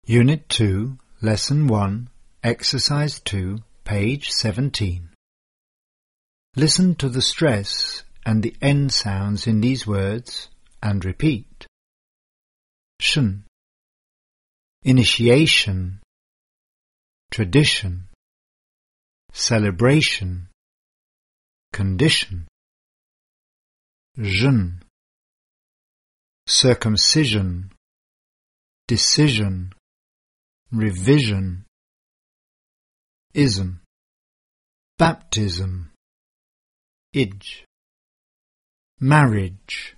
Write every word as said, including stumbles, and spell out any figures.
Unit two, Lesson one, Exercise two, page seventeen. Listen to the stress and the N sounds in these words and repeat. Shen, initiation, tradition, celebration, condition. Zhen, circumcision, decision, revision. Ism, baptism. Ij, marriage.